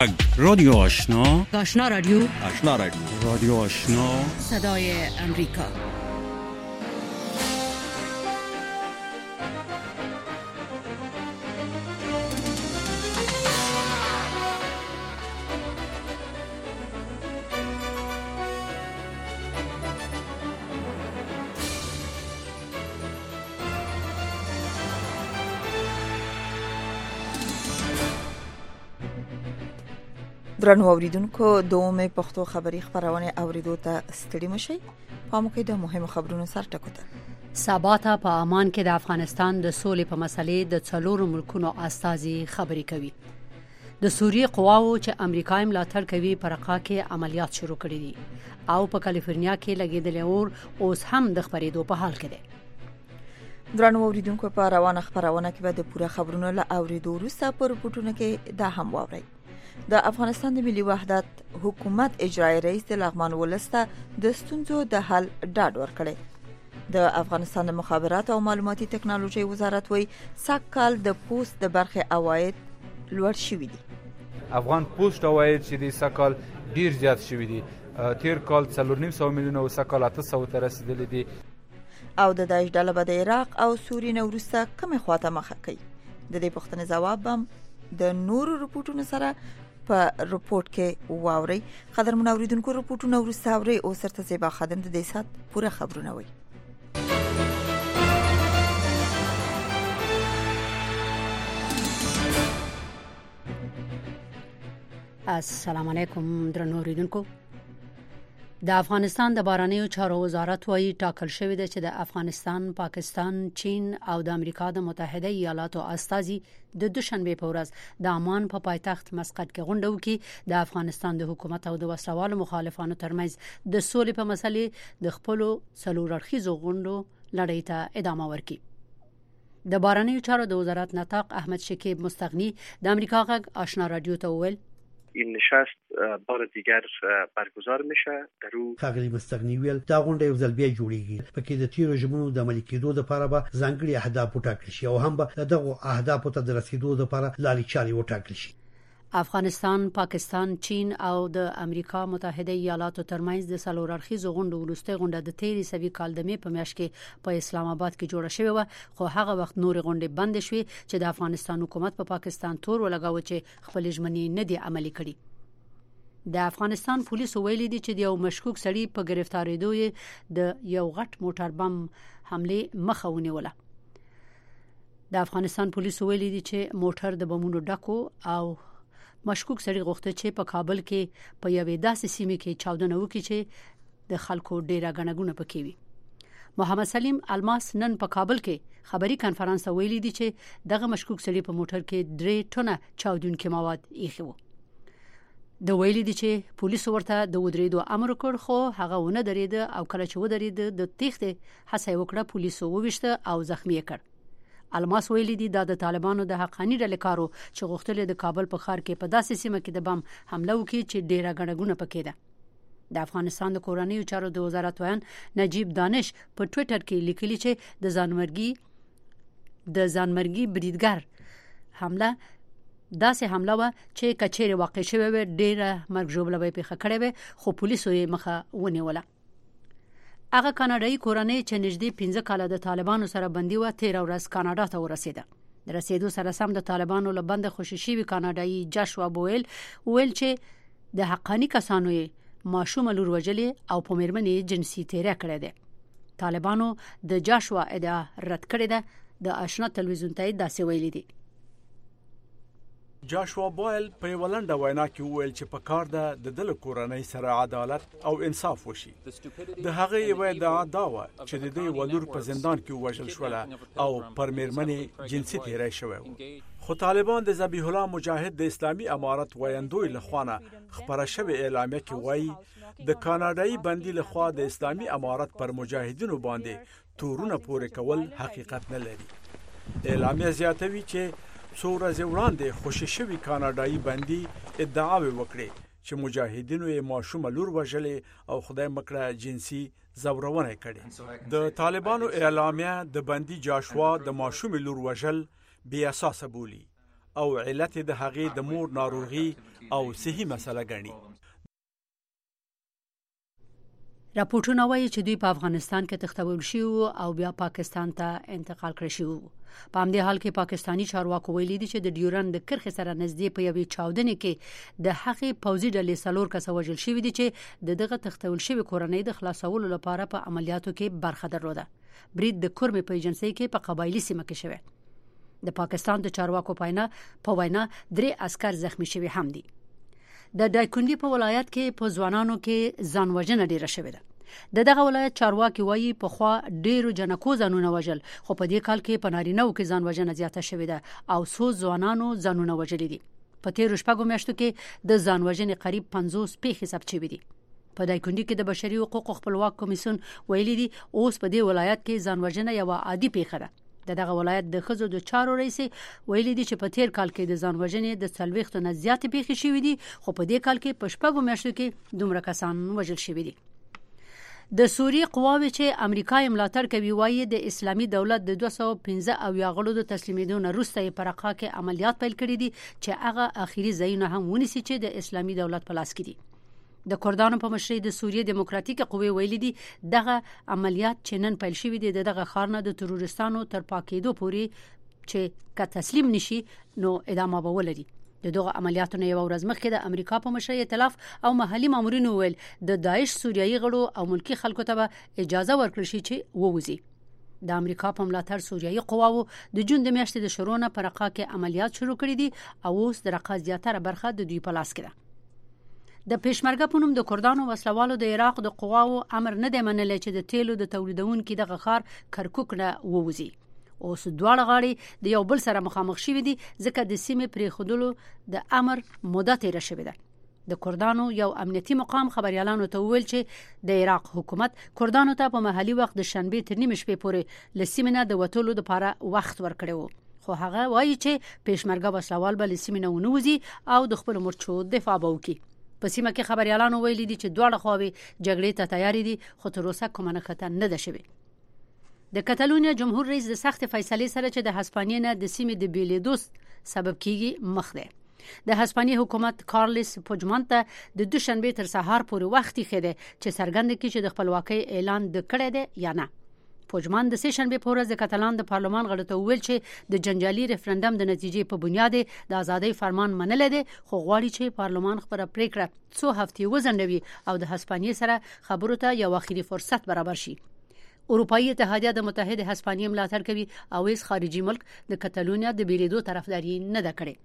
رادیو آشنا، آشنا رادیو، آشنا رادیو، رادیو آشنا، صدای امریکا. درنو اوریدونکو دومه پښتو خبری خبرونه اوریدو ته ستړي مشي. په موکه د مهمو خبرونو سره ټکوته. سبا ته په عمان کې د افغانستان د سولې په مسلې د څلورو ملکونو استازي خبري کوي. د سوریې قواو چې امریکا ملاتړ کوي په رقا کې عملیات شروع کړي دي او په کالیفورنیا کې لګیدل اور اوس هم د خبرېدو په حال کې دي. درنو اوریدونکو په روانه خبرونه کې به د پوره خبرونو له اوریدو وروسته په رپورټونو کې دا هم واوري. د افغانستان د ملي وحدت حکومت اجرایی رئیس د لغمان ولسته د ستونزو د حل ډاډ ورکړي. د افغانستان د مخابرات او معلوماتي ټکنالوژي وزارت وایي سږکال د پوسټ د برخه عواید لوړ شوي دي. افغان پوسټ عواید چې د سږکال ډیر زیات شوي دي. تیر کال 4.9 میلیونه او سږکال 800 ته رسیدلي دي. او د داعش ډله به د عراق او سوریې نه وروسته کومه خواته مخه کوي. د دې پوښتنې جواب هم د نورو رپورټونو سره په رپورټ کې واوري. قدرمن اوریدونکو رپورټونه ورسته اوري او سرته زیبا خادم د دې سات پوره خبرونه وي. السلام علیکم درنو اوریدونکو. د افغانستان د بهرنیو چارو وزارت وايي ټاکل شوی دی چې د افغانستان، پاکستان، چین او د امریکا د متحده ایالاتو استازي د دوشنبه په ورځ د عمان په پایتخت مسقط کې غونډه وکړي. د افغانستان د حکومت او د وسلوالو مخالفانو ترمنځ د سولې په مسلې د خپلو څلور اړخیزو غونډو لړۍ ته ادامه ورکړي. د بهرنیو چارو د وزارت نطاق احمد شکیب مستغنی د امریکا غږ آشنا رادیو ته وویل این نشست بار دیگر برگزار میشه. در او ښاغلي مستغني ویل دا غونډه یو ځل بیا جوړیږي. پکې د تیرو ژمنو د عملي کېدو لپاره به ځانګړي اهداف وټاکل شي او هم به دغه اهداف ته د رسیدو لپاره لارې چارې وټاکل شي. افغانستان، پاکستان، چین او د امریکا متحده ایالاتو ترمنځ د څلور اړخیزو غونډو وروستۍ غونډه د تیرې سوي کال د مې په میاشت کې په اسلام آباد کې جوړه شوې و، خو هغه وخت نور غونډې بند شوې چې د افغانستان حکومت په پاکستان تور ولګاوه چې خپل ژمنې نه دي عملي کړي. د افغانستان پولیسو ویلي دي چې د یو مشکوک سړي په گرفتاریدو د یو غټ موټر بم حمله مخه ونیوله. د افغانستان پولیسو ویلي دي چې موټر د بمونو ډکو او مشکوک سړي غوښته چې په کابل کې په یوې داسې سیمه کې چاودنه وکړي چې د خلکو ډیره غنګونه پکې وي. محمد سلیم الماس نن په کابل کې خبري کانفرنس ویلي دي چې دغه مشکوک سړي په موټر کې 3 ټنه چاودونکي مواد ایښي وو. د ویلي دي چې پولیسو ورته د ودرېدو امر وکړ، خو هغه ونه درېد او کله چې ودرېد د تېښتې هڅه وکړه. پولیسو وویشته او زخمی کړ. الماس ویلي دي دا د طالبانو د حقاني ډلې کارو چې غوښتل د کابل په ښار کې په داسې سیمه کې د بم حمله وکړي چې ډیره غنګونه پکې ده. د افغانستان د کورنیو چارو د وزارت ویان نجیب دانش په ټوئیټر کې لیکلي چې د ځانمرګي بریدګر حمله داسې حمله و چې کچېره واقع شوه و ډیره مرګ ژوبله به پیښه کړې و، خو پولیسو یې مخه ونیوله. هغه کاناډایي کورنۍ چې نږدې 15 کاله د طالبانو سره بندي و 13 ورځ کاناډا ته ورسېده. د رسیدو سره سم د طالبانو له بند خوشي شوی کاناډایي جاشوا بویل ویل چې د حقاني کسانو یې ماشوم لور وجلې او په مېرمنې جنسي تیری کړی دی. طالبانو د جاشوا ادعا رد کړې ده. د آشنا تلویزیون ته داسې ویلي دي. جاشوا بویل په ولنډه وینا کې وویل چې په کار ده د دل کورنۍ سره عدالت او انصاف وشي. د هغه یو ادعا دا و چې د دې ولور په زندان کې وژل شوله او پر مېرمنې جنسي تیری شوی و. خو طالبان د ذبیح الله مجاهد د اسلامي امارت ویاندوی لخوا خبره شوی اعلامیه کې وایي د کاناډایي بندي لخوا د اسلامي امارت پر مجاهدینو باندې تورونه پورې کول حقیقت نه لري. اعلامیه زیاتوي چې څو ورځې وړاندې خوشي شوی کاناډایي بندي ادعاوې وکړې چې مجاهدینو یې ماشوم لور وژلې او خدای مکړه جنسي زورونه کړي. د طالبانو اعلامیه د بندي جاشوا د ماشوم لور وژل بی اساس بولی او علت د هغې د مور ناروغي او صحي مسله ګڼي. راپورټونه وایي چې دوی په افغانستان کې تښتول شوي او بیا پاکستان ته انتقال کړی شوي. په همدې حال کې پاکستانی چارواکو ویلي دي چې د ډیورند د کرښې سره نږدې په یوې چاودنې کې د هغې پوځي ډلې 4 کسه وژل شوي دي چې دغه تښتول شوي کورنۍ د خلاصولو لپاره په عملیاتو کې برخه درلوده. برید د کورمې په ایجنسۍ کې په قبایلی سیمه کې شوی. د پاکستان د چارواکو په وینا 3 عسكر زخمی شوي هم دي. د دایکنډي په ولایت کې په ځوانانو کې ځانوژنه ډیره شوې ده. دغه ولایت چارواکي وایي په خوا ډیرو جنکو ځانونه وژل، خو په دې کال کې په نارینه‌و کې ځانوژنه زیاته شوې ده او څو ځوانانو ځانونه وژلي دي. په تیرو شپږو میاشتو کې د ځانوژنې قریب 50 پیښې ثبت شوې دي. په دایکنډي کې د بشري حقوقو خپلواک کمیسیون ویلي دي اوس په دې ولایت کې ځانوژنه یو عادي پیښه ده. دغه ولایت د خزو د چارو رئیس ویلي دي چې په تیر کال کې د ځانوژنې د 40 نه زیاتې پیښې شوې دي، خو په دې کال کې په شپږو میاشتو کې دومره کسان وژل شوي دي. د سوریې قواوې چې امریکا یې ملاتړ کوي وایي د اسلامي دولت د 215 غړو د تسلیمېدو نه وروسته یې په رقه کې عملیات پیل کړي دي چې هغه اخیری ځایونه هم ونیسي چې د اسلامي دولت په لاس کې دي. د کردانو په مشرۍ د سوریې دیموکراتیک قوې ویلي دي دغه عملیات چې نن پیل شوي دي دغه ښار نه د تروریستانو تر پاکېدو پورې چې که تسلیم نشي نو ادامه به ولري. دغه عملیاتو نه یو ورځ مخکې د امریکا په مشرۍ ائتلاف او محلي مامورینو ویل د داعش سوریایي غړو او ملکی خلکو ته اجازه ورکړل شي چې ووځي. د امریکا په ملاتړ سوریایي قواو د جون د میاشتې د شروع نه په رقه کې عملیات شروع کړي دي او اوس د رقه زیاتره برخه د دوی په لاس کې ده. د پېشمرګه په نوم د کردانو وسلوالو د عراق د قواو امر نه دی منلی چې د تیلو د تولیدونکو دغه ښار کرکوک نه ووځي. اوس دواړه غاړې د یو بل سره مخامخ شوي دي ځکه د سیمې پرېښودلو د امر موده تېره شوې ده. د کردانو یو امنیتي مقام خبريالانو ته وویل چې د عراق حکومت کردانو ته په محلي وخت د شنبه تر نیمه شپې پورې لسیمه نه د وټولو لپاره وخت ورکړی و، خو هغه وایي چې پېشمرګه وسلوال به لسیمه نه ونوځي او د خپل مرچو دفاع وکړي. په سیمه کې خبريالانو ویلي دي چې دواړه خواوې جګړې ته تیاری دي، خو تر اوسه کومه نښته نه ده شوې. د کتالونیا جمهور رئیس د سخت فیصلې سره چې د هسپانیې نه د سیمې د بیلیدو سبب کیږي مخ ده. د هسپانیې حکومت کارلس پوجمانت د دوشنبه تر سهار پورې وخت خېده چې څرګند کړي چې د خپلواکۍ اعلان د کړی دی یا نه. پوجمان د سه شنبه په ورځ د کتالان د پارلمان غړو ته ویل چې د جنجالي ریفرندم د نتیجې په بنیاد د ازادۍ فرمان منل دي، خو غواړي چې پارلمان خبره پریکړه څو هفتې وزندوي او د هسپانیې سره خبرو ته یو اخیری فرصت برابر شي. اروپאי اتحادیه د متحده هسپانیې ملاتړ کوي او هیڅ خارجي ملک د کتالونیا د بیلیدو طرفداري نه ده کړې.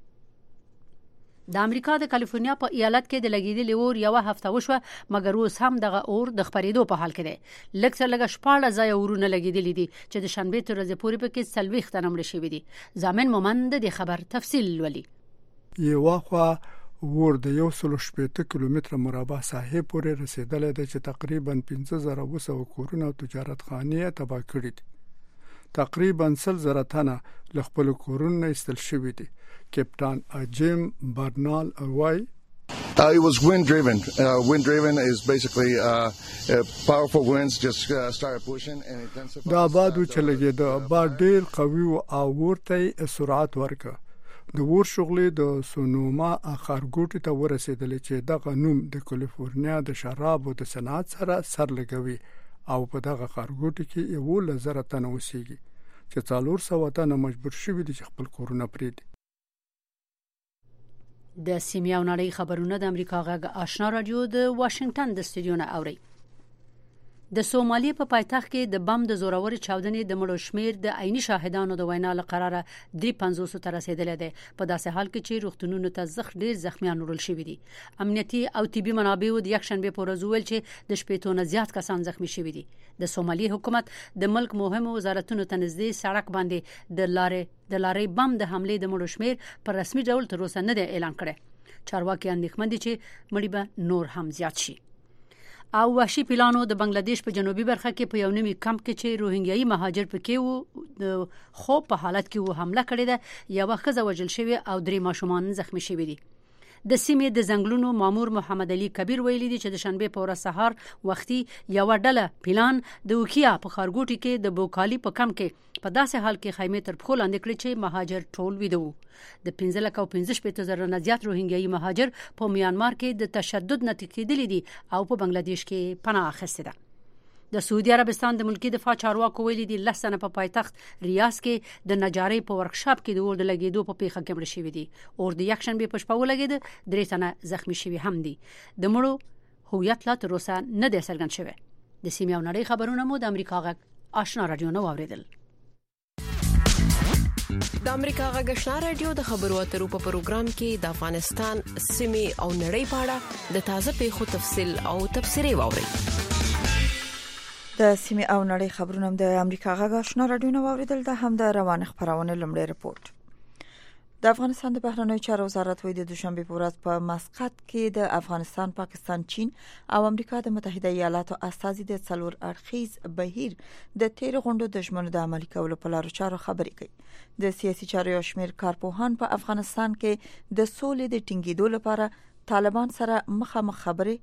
د امریکا د کالیفورنیا په ایالت کې د لګیدلې اور یو هفته وشوه، مګر اوس هم دغه اور د خپرېدو په حال کې دی. لږ 14 ځای اورونه لګیدلې دي چې د شنبه تر ورځې پورې پکې 40 تنه مړه شوي دي. ځامن مومند د خبر تفصیل ولي. یو خوا ور د 180 کیلومتر مربع ساحې پورې رسیدل د چې تقریبا 15200 کورونه او تجارت خانې تباہ کړې دي. تقریبا 100 تنه له خپل کورونه ایستل شوي دي. کپتان جیم برنال وای It was wind driven. Wind driven is basically powerful winds just started pushing and intensified. دا بادو چې لګید باد ډیر قوي او ورته سرعت ورکړ. د ور شغلې د سونوما اخرګوټ ته ورسېدل چې د قانون د کالیفورنیا د شراب او د صنعت سره سر لګوي او په دغه خرګوټ کې یو لزر تنه وسیږي چې 400 تنه مجبور شوي دي چې خپل کورونه پریږدي. د سیمه او نړۍ خبرونه د امریکا غږ آشنا رادیو د واشنگټن د استودیو نه اوري. د سومالي په پایتخت کې د بم د زورور چاودنې د مړو شمیر د عیني شاهدانو د وینا لقراره 350 ته رسیدلې ده، په داسې حال کې چې روغتونونو ته ډیر زخمیان وړل شوي دي. امنیتي او طبي منابعو د یکشنبه په ورځ ویل چې د شپېتو زیات کسان زخمی شوي دي. د سومالي حکومت د ملک مهمو وزارتونو ته نږدې سړک باندې د لارې بم د حمله د مړو شمیر په رسمي ډول تر اوسه نه دی اعلان کړی. چارواکي اندېښمن دي چې مړي به نور هم زیات شي. او وحشي پیلانو د بنگلاديش په جنوبي برخه کې په یو نوي کمپ کې چې روهینګیایي مهاجر پکې وو خو په حالت کې وو حمله کړې ده، یو ښځه وژل شوې او 3 ماشومان زخمی شوي دي. د سیمې د ځنګلونو مامور محمد علي کبیر ویلي دی چې د شنبه په ورځ سهار وختي یو ډله پلان د وکیا په خارګوټي کې د بوکالي په کم کې په داسې حال کې خیمه تر پخو لاندې کړې چې مهاجر ټول ویدو د 15,000 نه زیات روهینګیایي مهاجر په میانمار کې د تشدد نتیجې دي او په بنگلاديش کې پناه اخیسته ده. د سعودي عربستان د ملکی دفاع چارواکو ویلي دي لسنه په پایتخت ریاض کې د نجاري په ورکشاپ کې د اور د لګیدو په پیښه کې مړ شوی دي او د یک شنبه په شپه ولګید 3 تنه زخمی شوی هم دي. د مړو هویت لا تر اوسه نه دی څرګند شوی. د سیمې او نړۍ خبرونه مو د امریکا غږ آشنا رادیو نو اوریدل. د امریکا غږ آشنا رادیو د خبرو اترو په پروګرام کې د افغانستان سیمې او نړۍ په اړه د تازه پیښو تفصیل او تبصرې واوري. د سیمې او نړۍ خبرونه د امریکا غږ آشنا رادیو نو اوریدل. د هم د روان خبرونه لمړی رپورت. د افغانستان د بهرنیو چارو وزارت وایي د دوشنبه په ورځ په مسقط کې د افغانستان، پاکستان، چین او امریکا د متحده ایالاتو استازي د څلور اړخیز بهیر د تیر غونډو د ژمنو د عملي کولو په لارو چارو خبرې کوي. د سیاسي چارو یو شمېر کارپوهان په افغانستان کې د سولې د ټینګېدو لپاره طالبانو سره مخامخ خبرې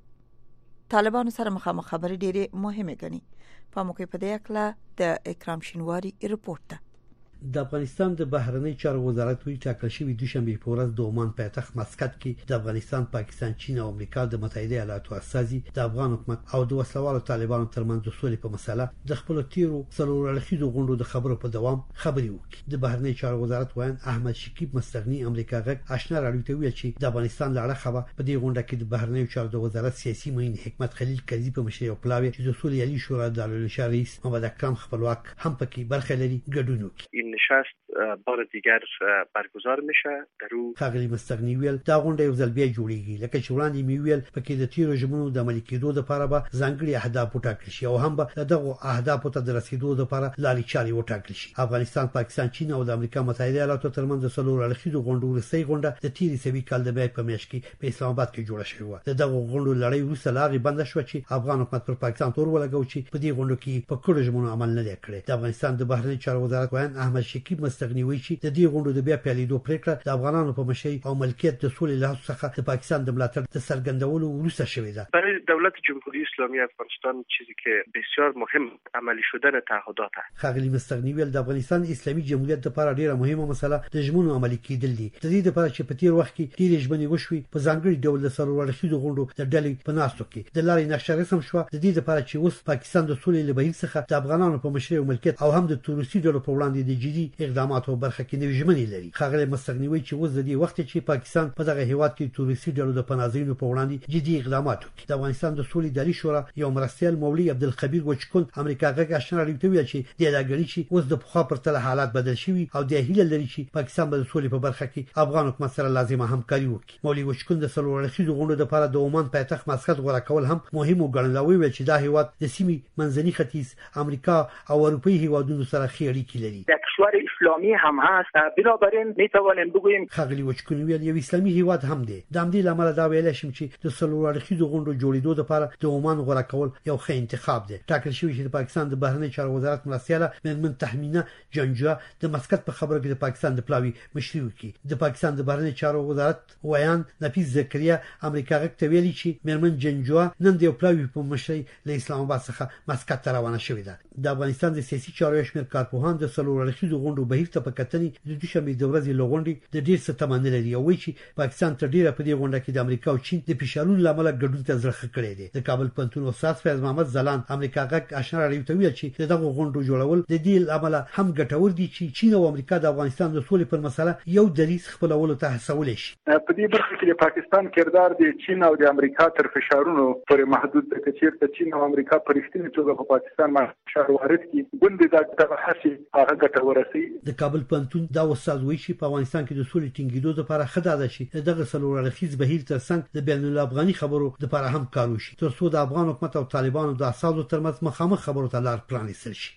ډېرې مهمه ګڼي. په موقع په دې اړه د اکرام شینواری رپورت. د افغانستان د بهرنیو چارو وزارت وی ټاکل شوی دوشنبه په ورځ د عمان پایتخت مسقط کې د افغانستان، پاکستان، چین او امریکا د متحده ایالاتو استازي د افغان حکومت او د وسلوالو طالبانو ترمنځ د سولې په مسله د خپل تیرو څلور اړخیزو غونډو د خبرو په دوام خبري وکړي. د بهرنیو چارو وزارت وایي احمد شکیب مستغنی امریکا غږ آشنا رادیو ته ویل چې د افغانستان لاره خبره په دې غونډه کې د بهرنیو چارو د وزارت سیاسي معین حکمت خلیل کرزي په مشرۍ او پلاوی چې د سولې علی شورا د دارالانشا رئیس محمد اکرم خپلواک هم پکې برخه لري ګډون وکړي. این نشست بار دیگر برگزار میشه. در او خغلی مستغنی ویل دا غونډه یو ځل بیا جوړیږي لکه چې وړاندې می ویل پکې د تیرو ژمنو د عملي کېدو لپاره به ځانګړي اهداف وټاکل شي او هم به دغه اهداف ته د رسیدو لپاره لارې چارې وټاکل شي. افغانستان، پاکستان، چین او د امریکا متحده ایالاتو ترمنځ د څلور اړخیزو غونډو وروستۍ غونډه د تیرې سوي کال د مې په میاشت کې په اسلام آباد کې جوړه شوې و. دغه غونډو لړۍ وروسته لارې بند شو چې افغان حکومت پر پاکستان تور ولګاو چې په دې غونډو کې په کړو ژمنو عمل نه کړي. د افغانستان د بهرنیو چارو وزارت وایي احمد شکیب مستغنی وایي چې د دې غونډو د بیا پیلېدو پریکړه د افغانانو په مشرۍ او ملکیت د سولې له څخه د پاکستان د ملاتړ د څرګندولو وروسته شوې ده. برای دولت جمهوری اسلامی افغانستان چیزی که بسیار مهم عملی شدن تعهدات است. خغلی مستغنی ویل د افغانستان اسلامي جمهوریت لپاره ډیره مهمه مسله د ژمنو عملي کېدل دي. د دې لپاره چې په تیر وخت کې ډیرې ژمنې وشوي په ځانګړي ډول د سرور رسیدو غونډو د ډلې په ناستو کې د لارې نقشه رسم شو. د دې لپاره چې اوس پاکستان د سولې له بهیر څخه د افغانانو په مشرۍ او ملکیت او هم د تروریستي ډلو په وړاندې د جدي اقداماتو برخه کې نوې ژمنې لري. خغلی مستغنی وایي چې اوس د دې وخت چې پاکستان په دغه هیواد کې تروریستي ډلو د پناهځایونو په وړاندې جدي اقدامات وکړي. د افغانستان د سولې دالي شورا یو مرستیال مولوي عبدالخبیر وچکون امریکا غږ آشنا رادیو ته ویل چې د لاګړي چې اوس د پخوا پرتله حالات بدل شوي او د هیله لري چې پاکستان به د سولې په برخه کې افغان حکومت سره لازمه همکاري وکړي. مولوي وچکون د څلور اړخیزو غونډو لپاره د عمان پایتخت مسقط غوړه کول هم مهم وګڼل او ویل چې دا هیواد د سیمې منځني ختیځ، امریکا او اروپایي هیوادونو سره ښې اړیکې لري. د کشور اسلامی هم هست، بنابراین میتوانیم بگوییم خغلی وچکون ویل یو اسلامي هیواد هم دی. د همدې لامل دا ویل شم چې د څلور اړخیزو غونډو جوړېدو لپاره د عمان غوړه کول یو ښه انتخاب دی. ټاکل شوی چې د پاکستان د بهرنیو چارو وزارت مرستیاله مېرمن تحمینه جنجوا د مسقط په خبرو کې د پاکستان د پلاوی مشري وکړي. د پاکستان د بهرنیو چارو وزارت ویان نفیس زکریا امریکا غږ ته ویلي چې مېرمن جنجوا نن د پلاوی په مشرۍ له اسلام آباد څخه مسقط ته روانه شوې ده. د افغانستان د سیاسي چارو شمېر کارپوهان د څلور اړخیزو غونډو بهیر ته په کتنې د دوشنبه د ورځې لغونډې د ډیر څه تمن لري او وایي چې پاکستان تر ډیره په دې غونډه کې د امریکا او چین د فشارونو لامل ګډون ته زړه کړی دی. د کابل پنتون استاد فیض محمد زلان امریکا غږ آشنا رادیو ته ویل چې دغه غونډو جوړول د دې لامل هم ګټور دي چې چین او امریکا د افغانستان د سولې پر مسله یو دریځ خپلولو ته هڅول شي. په دې برخه کې د پاکستان کردار د چین او د امریکا تر فشارونو پورې محدود دی. چې چین او امریکا په رښتینې توګه په پاکستان باندې فشار وارد کړي ګوندې دا هڅې هغه ګټور شي. د کابل پنتون دا استاد وایي چې په افغانستان کې د سولې ټینګېدو لپاره خدای ده چې دغه څلور اړخیز بهیر ترڅنګ د بین الافغاني خبرو لپاره هم کار وشي تر څو د افغان حکومت او طالبانو د اساسو ترمنځ مخامخ خبرو ته لار پرانیستل شي.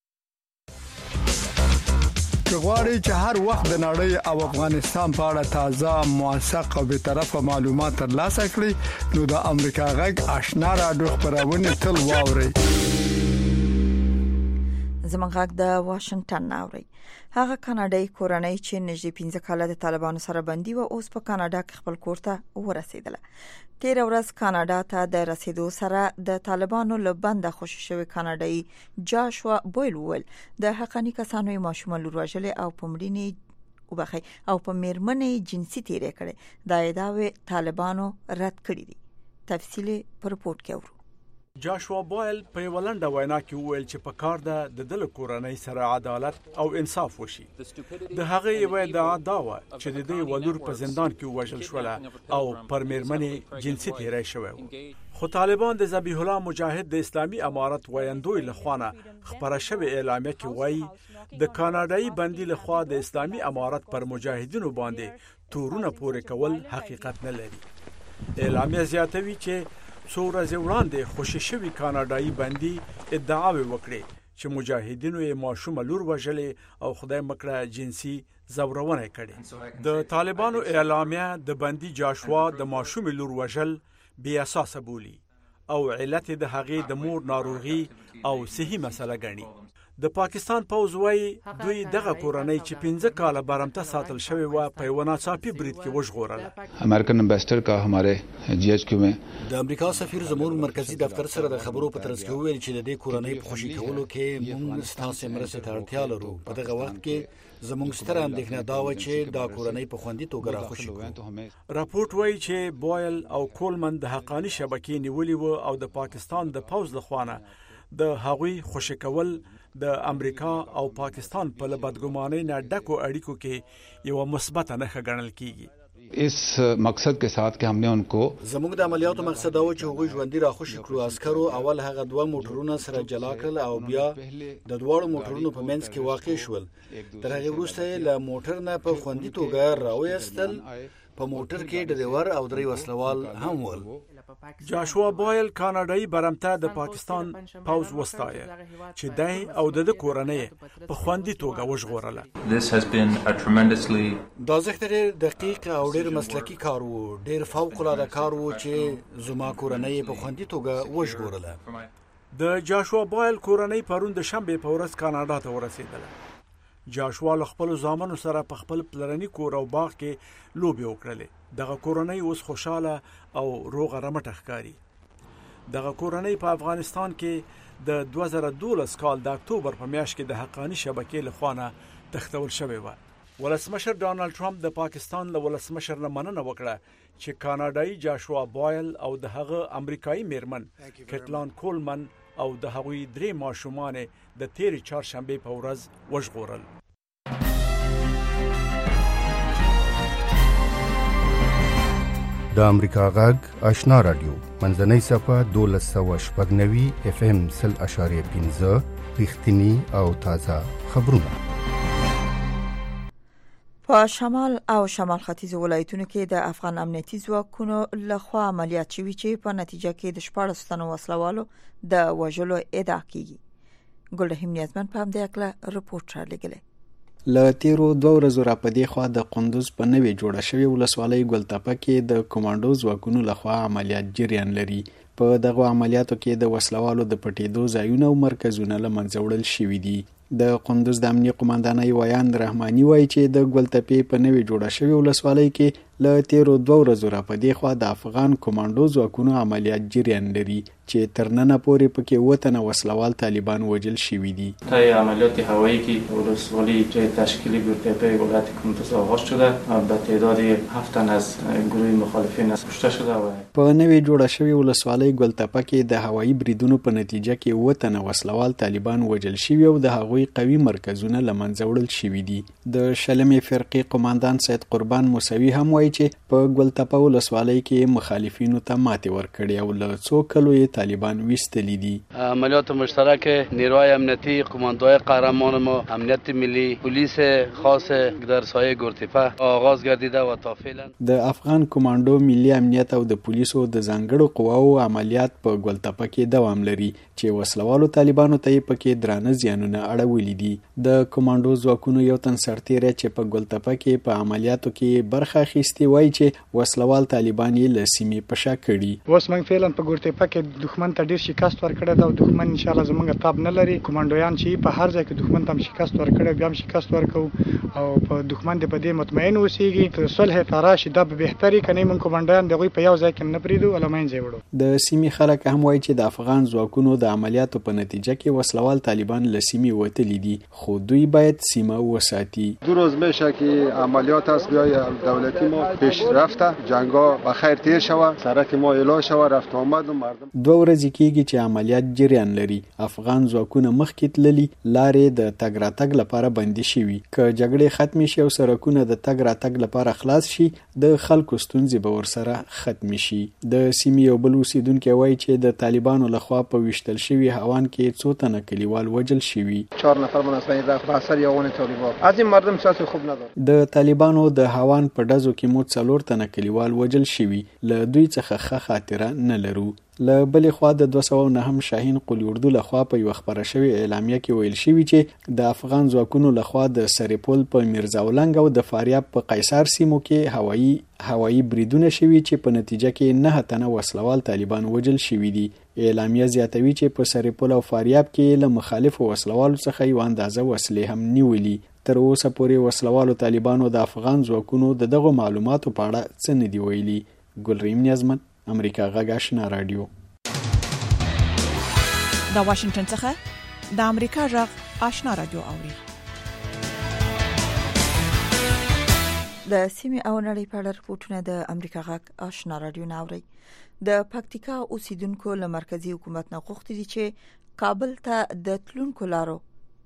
غواړئ چې هر وخت د نړۍ او افغانستان په اړه تازه، موثق او به طرفه معلومات ترلاسه کړئ نو د امریکا غږ آشنا رادیو خبرونه تل واورئ. زموږ غږ د واشنگټن ناوړي. هغه کاناډایي کورنۍ چې نږدې 15 کاله د طالبانو سره بندي و اوس په کاناډا کې خپل کور ته ورسېدله. تیر ورځ کاناډا ته د رسیدو سره د طالبانو له بنده خوشي شوی کاناډایي جاشوا بویل ویل د حقاني کسانو ماشومان لور وژلې او په مړینې او په میرمنې جنسي تیری کړي. دا ادعاوې طالبانو رد کړې دي. تفصیل په رپورت کې اورو. جاشوا بویل په ولنډه وینا کې وویل چې په کار ده د دل کورنۍ سره عدالت او انصاف وشي. د هغه یو ادعا دا و چې د دې ولور په زندان کې وژل شوله او پر میرمنې جنسي تیری شوی و. خو طالبان د ذبیح الله مجاهد د اسلامي امارت ویاندوی لخوانه خبره شوی اعلامیه کې وایي د کاناډایي بندي لخوا د اسلامي امارت پر مجاهدینو باندې تورونه پورې کول حقیقت نه لري. اعلامیه زیاتوي چې څو ورځې وړاندې خوشي شوی کاناډایي بندي ادعاوې وکړې چې مجاهدینو یې ماشومه لور وژلې او خدای مکړه جنسي زورونه کړې. د طالبانو اعلامیه د بندي جاشوا د ماشومه لور وژل بې اساسه بولي او علت د هغې د مور ناروغي او صحي مسله ګڼي. د پاکستان پوځ وايي دوی دغه کورنۍ چې 15 کاله برمته ساتل شوی و په یو ناڅاپي برید کې وژغورله. امریکن امبیسډر کا हमारे जीएचक्यू में د امریکا سفیر زموږ مرکزی دفتر سره د خبرو په ترڅ کې ویل چې د دې کورنۍ په خوشي کولو کې موږ ستاسو مرسته ته اړتیا لرو. په دغه وخت کې زموږ ستره اندېښنه دا و چې دا کورنۍ په خوندي توګه راخوشي کړو. راپورټ وایي چې بویل او کولمن د حقاني شبکې نیولې و او د پاکستان د پوځ لخوانه د هغوی خوشي کول د امریکا او پاکستان په بدګمانۍ نه ډکو اړیکو کې یو مثبت نښه ګڼل کیږي. اس مقصد के साथ कि हमने उनको زموږ د عملیاتو مقصد دا و چې هغوی ژوندۍ راخوشي کړو. عسکرو اول هغه 2 موټرونه سره جلا کړل او بیا د دوړو موټرونو په منځ کې واقع شول. تر هغه وروسته له موټر نه په خوندي توګه راوېستل. په موټر کې ډریور او 3 وسلوال هم ول. جاشوا بویل کاناډایي برمته د پاکستان پوځ وستایه چې دای او د کورنۍ په خوندي توګه وژغورله. دا زخته دقیق او ډېر مسلکی کار وو. ډېر فوق العاده کار وو چې زما کورنۍ په خوندي توګه وژغورله. د جاشوا بویل کورنۍ پرون د شنبه په ورځ کاناډا ته ورسېدله. جاشوا له خپل ځامنو سره په خپل پلرني کور او باغ کې لوبي وکړلې. دغه کورنۍ اوس خوشاله او روغه رمټه ښکاري. دغه کورنۍ په افغانستان کې د 2012 کال د اکتوبر په میاشت کې د حقاني شبکې لخوانه تختول شوی و. ولسمشر ډانلډ ټرمپ د پاکستان له ولسمشر نه مننه وکړه چې کاناډایي جاشوا بویل او د هغه امریکایي میرمن کټلان کولمن او د هغوی 3 ماشومان د تیرې چهارشنبه په ورځ وژغورل. د امریکا غږ آشنا رادیو منځنۍ صفه 1290 FM 0.5 رښتینی او تازه خبرونه. په شمال او شمال ختیځ ولایتونو کې د افغان امنیتي ځواکونو لخوا عملیات شوي چې په نتیجه کې د 14 تنو وسلوالو د وژلو ادعا کیږي. ګلرحیم نیازمن په همدې اړه رپورټ رالیږلی. له تیرو 2 ورځو راپدې خوا د قندوز په نوې جوړه شوې ولسوالۍ ګلتپه کې د کمانډو ځواکونو لخوا عملیات جریان لري. په دغه عملیاتو کې د وسلوالو د پټېدو ځایونه او مرکزونه له منځه وړل شوي دي. د قندوز د امنیه قوماندانۍ ویان رحماني وایي چې د ګلتپې په نوې جوړه شوې ولسوالۍ کې له تیرو 2 ورځو راپدې خوا د افغان کمانډو ځواکونو عملیات جریان لري چې تر ننه پورې پکې 7 تنه وسلوال طالبان وژل شوي دي. طی عملیات هوایی که ولسوالی تشکیلی گلتپه ولایت کندوز آغاز شده به تعداد 7 تن از گروه مخالفین کشته شده و په نوې جوړه شوې ولسوالۍ ګلتپه کې د هوایی بریدونو په نتیجه کې 7 تنه وسلوال طالبان وژل شوي او د هغوی قوي مرکزونه له منځه وړل شوي دي. د شلمې فرقې قوماندان سید قربان موسوي هم وایي چې په ګلتپه ولسوالۍ کې مخالفینو ته ماتې ورکړې او له څو کلو یې طالبان ویستلی دي. عملیات مشترک نیروهای امنیتی کماندوهای قهرمان ما امنیت ملی پلیس خاص در سایه ګلتپه آغاز گردیده و تا فعلا د افغان کمانډو ملي امنیت او د پولیسو د ځانګړو قواو عملیات په ګلتپه کې دوام لري چې وسلوالو طالبانو ته پکې درانه زیانونه اړولي دي. د کمانډو ځواکونو یو تن سرتیری چې په ګلتپه کې په عملیاتو کې برخه اخیستې وروستي وایي چې وسلوال طالبان یې له سیمې په شا کړي. اوس موږ فعلا په ګورتیپا کې دښمن ته ډیر شکست ورکړی دا او دښمن ان شاء الله زموږ تاب نه لري. کمانډویان چې په هر ځای کې دښمن ته شکست ورکړي بیا هم شکست ورکو او په دښمن دې په دې مطمئن اوسېږي صلح فراشي دا به بهتري کني من کمانډویان دغه په یو ځای کې نه پریدو علماین ځای وړو. د سیمې خلک هم وایي چې د افغان ځواکونو د عملیاتو په نتیجه کې وسلوال طالبان له سیمې وتلي دي خو دوی باید سیمه وساتي. 2 روز میشه که عملیات است بیای دولتی ما پیش رفته جنگا بخیر تیر شوه سرک ما اعلان شوه رفت آمد و مردم 2 ورځې کېږي چې عملیات جریان لري. افغان ځواکونه مخکې تللي لارې د تګ راتګ لپاره بندي شوي. که جګړې ختمې شي او سرکونه د تګ راتګ لپاره خلاص شي د خلکو ستونزې به ورسره ختم شي. د سیمې یو بل اوسیدونکی وایي چې د طالبانو لخوا په ویشتل شوي هوان کې 2 تنه کلیوال وژل شوي. 4 نفر مناسبین رفت به اثر یاون طالبان از این مردم ساس خوب نداره. د طالبانو د هوان په ډزو کې مو 4 تنه کلیوال وژل شوي. له دوی څخه ښه خاطره نه لرو. له بلې خوا د 209 شاهین قلی اردو لخوا په یو خبره شوی اعلامیه کې ویل شوی چې د افغان ځواکونو لخوا د سریپول په میرزاولنګ او د فاریاب په قیصر سیمو کې هوایی بریدونه شوي چې په نتیجه کې 9 تنه وسلوال طالبان وژل شوي دي. اعلامیه زیاتوي چې په سریپول او فاریاب کې له مخالفو وسلوالو څخه یو اندازه وسلې هم نیولي. تر اوسه پورې وسلوالو طالبانو د افغان ځواکونو دغه معلوماتو په اړه څه نه دی ویلي. ګلریم نیازمن امریکا غږ آشنا رادیو. د واشنگټن څخه د امریکا غږ آشنا رادیو اوري. د سیمې او نړۍ په اړه رپورټونه د امریکا غږ آشنا رادیو ناوړي. د پکتیکا اوسیدونکو له مرکزی حکومت نه غوښتي دي چې کابل ته د تلونکو لارو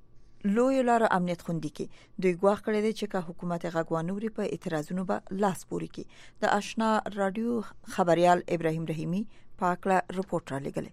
لوی لارو امنیت خوندي کې دوی ګواښ کړی دی چې که حکومت غږوانوري په اعتراضونو به لاس پوري کې. د آشنا رادیو خبريال ابراهيم رحیمی پاکله رپورټ را لګلې.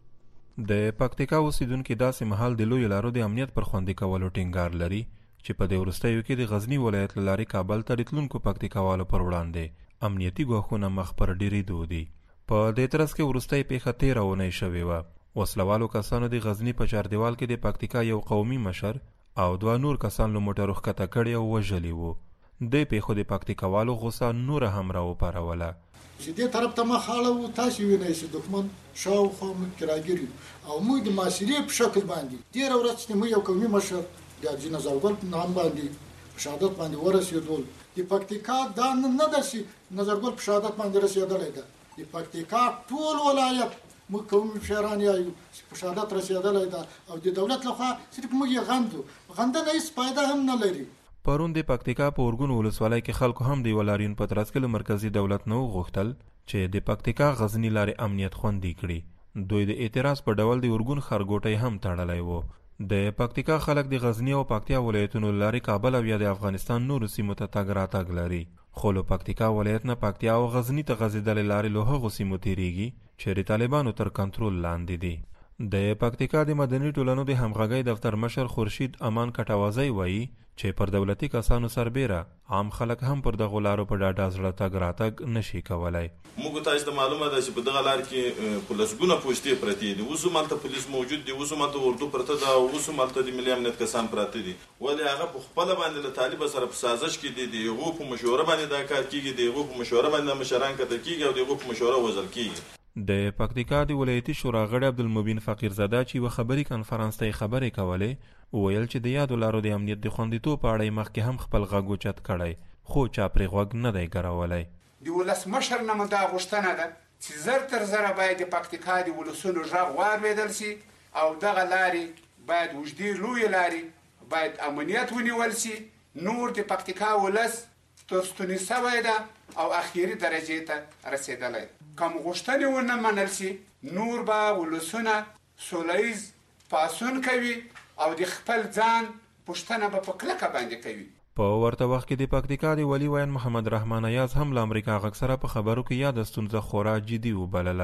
د پکتیکا اوسیدونکو داسې محل د لوی لارو د امنیت پر خوندي کولو ټینګار لري چې په دې ورستیو کې د غزنی ولایت لارې کابل ته راتلونکو پکتیکاوالو پر وړاندې امنیتي ګواښونه مخ پر ډیرېدو دي. په دې ترڅ کې ورستۍ پیښه 13 ونې شوې وه. وسلوالو کسانو د غزنی په چاردیوال کې د پکتیکا یو قومي مشر او 2 نور کسان له موټرو ښکته کړي او وژلي وو. دې پیښو د پکتیکاوالو غوسه نوره هم راوپاروله. چې دې طرف ته مخاله وو تاسو وینئ چې دښمن شاوخوا موږ کې راګیري او موږ د معاشرې په شکل باندې ډېره ورځ چې موږ یو قومي مشر د حاجي نظرګل په نام باندې په شهادت باندې ورسېدل. د پکتیکا دا نه ده چې نظرګل په شهادت باندې رسېدلی ده. د پکتیکا ټول ولایت موږ قومي مشران یو په شهادت رسېدلی ده او د دولت لخوا صرف موږ یې غندنه هیڅ فایده هم نه لري. پرون د پکتیکا په اورګون ولسوالۍ کې خلکو هم د ولارین په ترڅ کې مرکزی دولت نو غوښتل چې د پکتیکا غزنی لارې امنیت خوندي کړي. دوی د اعتراض په ډول د اورګون خرګوټي هم تړلای وو. د پکتیکا خلک د غزنی او پکتیا ولایتونو لارې کابل او یا د افغانستان نور سیمو ته تګ راتګ لري. خو له پکتیکا ولایت نه پکتیا او غزنی ته غځېدلې لارې له هغو سیمو تیریږي چې د طالبانو تر کنټرول لاندې دي. د پکتیکا د مدني ټولنو د همغږۍ دفتر مشر خورشید امان کټوازی وایي چې پر دولتي کسانو سربیره عام خلک هم پر دغه لارو په ډاډه زړه تګ راتګ نشي کولای. موږ تاسو ته معلومه ده چې په دغه لار کې پولیسګونه پوسټې پرتې دي. اوس مالته پولیس موجود دي، اوس مالته اردو پرته ده، اوس مالته د ملي امنیت کسان پراته دي. ولې هغه په خپل باندې له طالب سره په سازش کې دي، دغه په مشوره باندې دا کار کیږي، دغه په مشوره باندې مشران کته کیږي او دغه په مشوره وزل کیږي. د پکتیکا د ولایتي شورا غړي عبدالمبین فقیرزاده چې و خبري کانفرنس ته خبرې کولې ویل چې د یادو لارو د امنیت د خوندیتوب په اړه مخکې هم خپل غږ اوچت کړی خو چا پرې غوږ نه دی ګرولای. د ولسمشر نه دا غوښتنه ده چې زر تر زره باید د پکتیکا د ولسونو غږ واورېدل شي او دغه لارې باید وجدي لوی لارې باید امنیت ونیول شي. نور د پکتیکا ولس ستونی سوی ده او اخیری درجې ته رسیدلی. کوم غوښتنې ونه منل شي نور به ولسونه سولیز پاسون کوي او د خپل ځان پوښتنه به په کلکه باندې کوي. په ورته وخت کې د پکتیکا د ولی وین محمد رحمان ایاز هم له امریکا غږ سره په خبرو کې یاد ستونزه خورا جدي وبلله.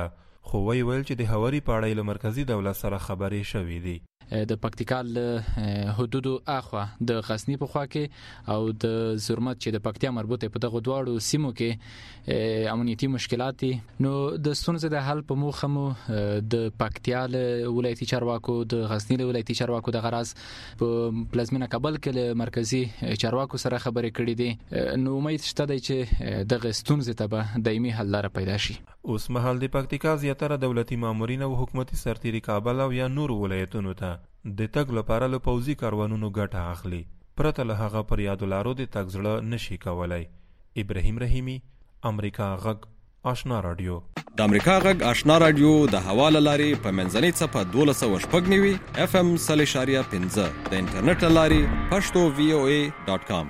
خو وی ویل چې د هواري په اړه له مرکزی دولت سره خبرې شوې دي. د پکتیکا له حدودو اخوا د غزنی په خوا کې او د زرمت چې د پکتیا مربوطه په دغه دواړو سیمو کې امنیتي مشکلات دي. نو د ستونزې د حل په موخه مو د پکتیا له ولایتي چارواکو د غزنی له ولایتي چارواکو د غرض په پلازمینه کابل کې له مرکزی چارواکو سره خبرې کړې دي. نو امید شته دی چې دغه ستونزې ته به دایمي حل لاره پیدا شي. اوس مهال د پکتیکا زیاتره دولتي مامورین او حکومتي سرتیري کابل او یا نور ولایتونو ته د تګ لپاره له پوځي کاروانونو ګټه اخلي. پرته له هغه پر یادو لارو د تګ زړه نشي کولای. ابراهیم رحیمی، امریکا غږ، آشنا رادیو. د امریکا غږ آشنا رادیو د حواله لاري په منځنۍ صفه 1290 FM 3.15 د انټرنیټ لاري pashto.voa.com.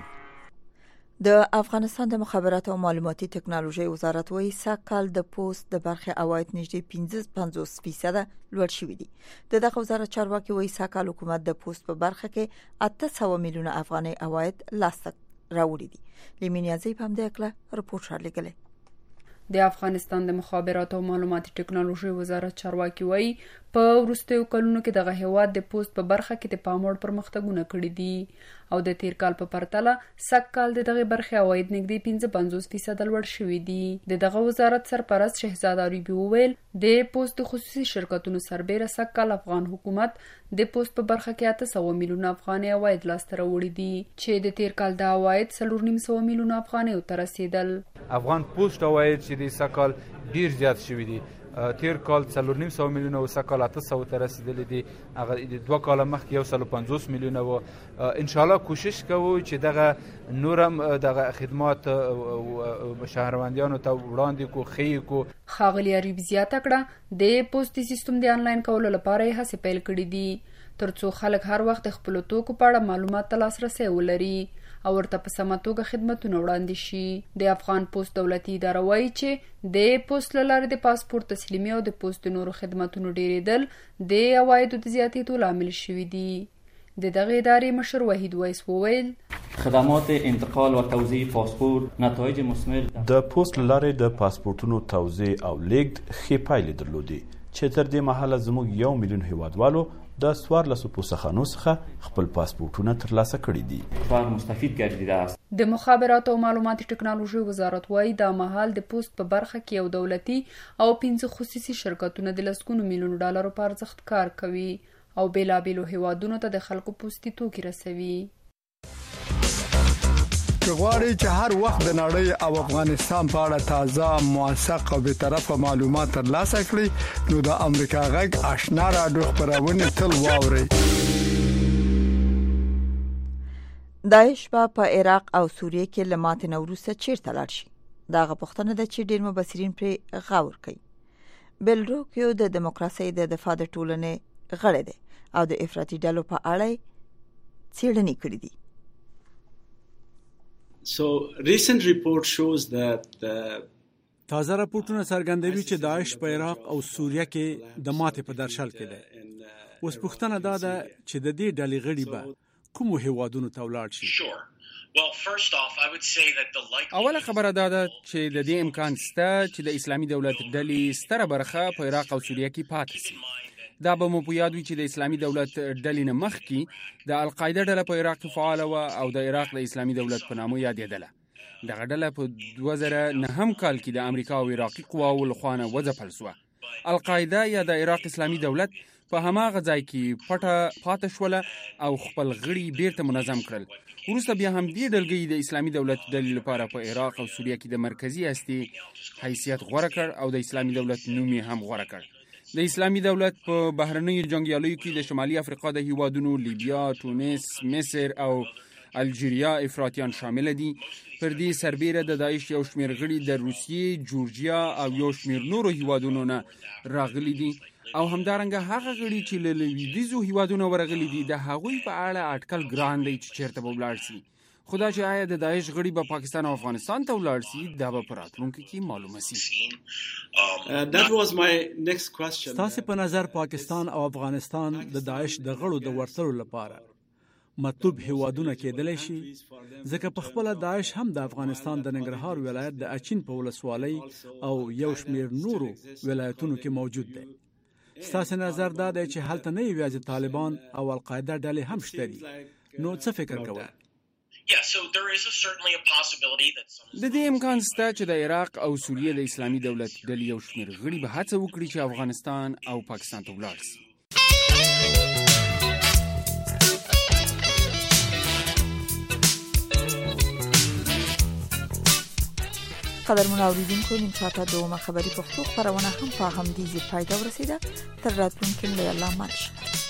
د افغانستان د مخابرات او معلوماتي ټکنالوژي وزارت وايي سږ د پوسټ د برخې عواید نږدې 50% لوړ شوي دي. دغه وزارت چارواکي وايي سږ حکومت د پوسټ په برخه کې 800 میلیونه افغاني عواید لاسته راوړي دي. لیمینیازي په همدې اړه رپورټ راغلی. د افغانستان د مخابرات او معلوماتي ټکنالوژي وزارت چارواکي وايي په وروستیو کلونو کې دغه هیواد د پوسټ په برخه کې د پاموړ پرمختګونه کړي دي او د تیر کال په پرتله سږ کال د دغه برخې عواید نږدې 55% لوړ شوي دي. دغه وزارت سرپرست شهزاد عربي وویل د پوسټ خصوصي شرکتونو سربېره سږ کال افغان حکومت د پوسټ په برخه کې 800 میلیونه افغاني عواید لاسته راوړي دي چې د تیر کال د عواید 4.5 میلیونه افغاني ته رسیدل. افغان پوسټ عواید چې د سږ کال ډیر زیات شوي دي. تیر کال 4.5 میلیونه او سږ کال 800 ته رسیدلي دي. هغه د 2 کال مخکې 150 میلیونه و. ان شاء الله کوشش کوو چې دغه نورم دغه خدمات شهروندانو ته وړاندې کو خې کو. خاغلی عربي زیاته کړه د پوسټي سیستم د انلاین کولو لپاره هڅې پیل کړې دي ترڅو خلک هر وخت خپل توکو په اړه معلومات ترلاسه ولري او ورته په سمه توګه خدمتونه وړاندې شي. د افغان پوسټ دولتي اداره وایي چې د پوسټ له لارې د پاسپورت تسلیمي او د پوسټ نورو خدماتونو ډیریدل د عوایدو د زیاتېدو لامل شوي دي. د دغه ادارې مشر وحید ویس وویل خدمات انتقال و توزیع پاسپورت نتایج مثمر د پوسټ له لارې د پاسپورتونو توزیع او لیږد ښې پایلې درلودې چې تر دې مهاله زموږ 1 میلیون هیوادوالو د 14 پوسخانو څخه خپل پاسپورتونه ترلاسه کړي دي. کار مستفید ګرځیده است. د مخابرات او معلوماتي ټکنالوژي وزارت وايي د مهال د پوسټ په برخه کې یو دولتي او 5 خصوصي شرکتونه د لسګونو میلیون ډالرو په ارزښت کار کوي او بیلابیلو هیوادونو ته د خلکو پوسټي توکي رسوي. غواړئ چې هر وخت د نړۍ او افغانستان په اړه تازه موثق او به طرفه معلومات ترلاسه کړئ نو د امریکا غږ آشنا رادیو خبرونه تل واورئ. داعش په عراق او سوریه کې لمات نوروسه چیرته لاړ شي؟ داغه پښتنه د چې ډیر مبصرین پر غور کوي. بلروکیو د دیموکراسي د دفاع د ټولنې غړی دی او د افراطي ډلو په اړه څېړنې کړې دي. So recent report shows that تازه راپورټونه څرګندوي چې داعش په عراق او سوریه کې د ماتې په درشل کې ده. اوس پوښتنه دا ده چې د دې ډلې غړي به کومو هیوادونو ته ولاړ شي؟ اوله خبره دا ده چې د دې امکان شته چې د اسلامي دولت ډلې ستره برخه په عراق او سوریه کې پاتې شي. دا به مو په یاد وي چې د اسلامي دولت ډلې نه مخکې د القاعده ډله په عراق کې فعاله وه او د عراق د اسلامي دولت په نامه یادېدله. دغه ډله په 2009 کال کې د امریکا او عراقي قواو لخوا نه وځپل شوه. القاعده یا د عراق اسلامي دولت په هماغه ځای کې پټه پاتې شوله او خپل غړي بیرته منظم کړل. وروسته بیا هم دې ډلګۍ د اسلامي دولت ډلې لپاره په عراق او سوریه کې د مرکزی هستي حیثیت غوره کړ او د اسلامي دولت نوم یې هم غوره کړ. د اسلامي دولت په بهرنیو جنگیالیو کې د شمالي افریقا د هیوادونو لیبیا، تونس، مصر او الجیریا افراطیان شامل دي. پر دې سربیره د داعش یو شمېر غړي د روسیې، جورجیا او یو شمېر نورو هیوادونو نه راغلي دي او همدارنګه هغه غړي چې له لویدیځو هیوادونو ورغلي دي د هغوی په اړه اټکل ګران دی چې چیرته به ولاړ شي. خدا چې آیا د داعش غړي به پاکستان او افغانستان ته ولاړ شي دا به په راتلونکي کې معلومه شي. That was my next question. تاسو په نظر پاکستان او افغانستان د داعش د غړو د ورتلو لپاره مطلوب هیوادونه کېدلی شي، ځکه په خپل داعش هم د افغانستان د ننګرهار ولایت د اچین په ولسوالۍ او یو شمېر نورو ولایتونو کې موجود دی. ستاسو نظر دا دی چې هلته نه یوازې طالبان او القاعده ډلې هم شته دي، نو څه فکر کوئ؟ د دې امکان شته چې د عراق او سوریه د اسلامي دولت ډلې یو شمېر غړي به هڅه وکړي چې افغانستان او پاکستان ته ولاړ شي. قدرمن اوریدونکو، نیم ساعته دومه خبری پښتو خبرونه هم په همدې ځای پای ته ورسیده. تر راتلونکي له الله مل شه.